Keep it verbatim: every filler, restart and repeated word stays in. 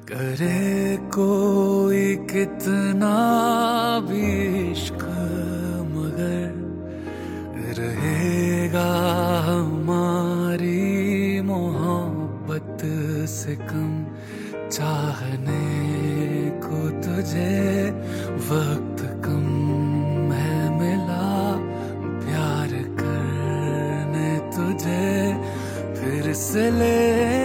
करे कोई कितना भी इश्क मगर रहेगा हमारी मोहब्बत से कम। चाहने को तुझे वक्त कम है मिला, प्यार करने तुझे फिर से ले